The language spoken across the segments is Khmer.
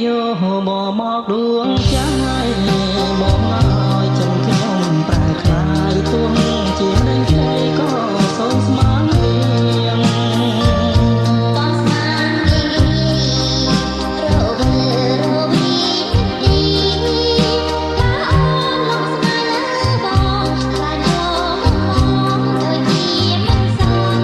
យោបមកដួងใจមកឲ្យចិនខ្ញុំប្រែคลายទួងជានៃใจក៏សូមស្មានរៀងបងស្មានរៀងរវីរវីទីថាអូនលោកស្នេហ៍បងខ្លាចយកមកដូចជាមិនសន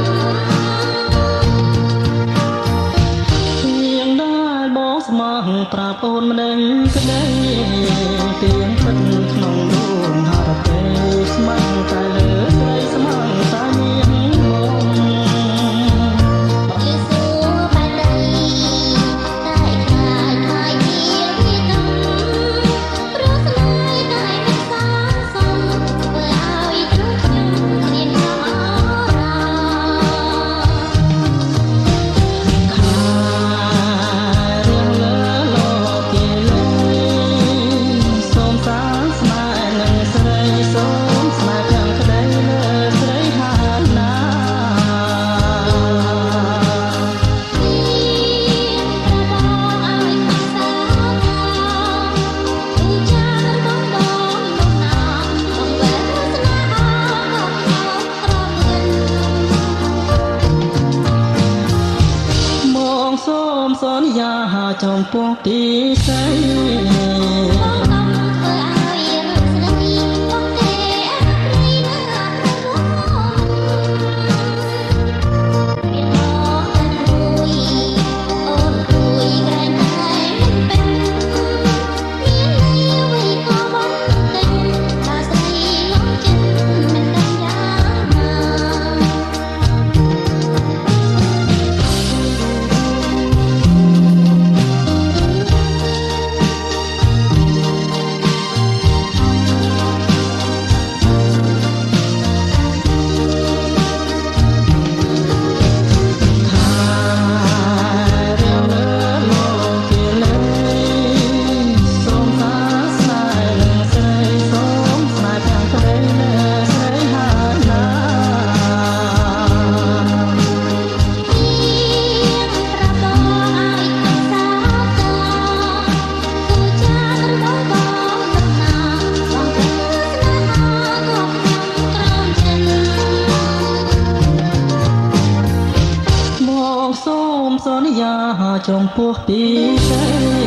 ទៀងដែលបងស្មោះប្រាប់អូនមិនដឹងក្តីទៀងពិតក្នុងដួងហរទេស្មងតែលើស្រីស្មងតែមានបងលឺសួរបែបដីតែខ្លាចខាយជាវាកំព្រោះស្នេហ៍តែមិនសាសមធ្វើឲ្យទ្រូងខ្ញុំគ្មានចំអរខារៀងលើលោកគេលើសូមសាស្នេហ៍នឹងស្រីសូមស្នេហ៍ទាំងក្តីលើស្រីហាណា មកសូមសន្យាចំពោះទីស្រីសូមសន្យាចំពោះទីស្រី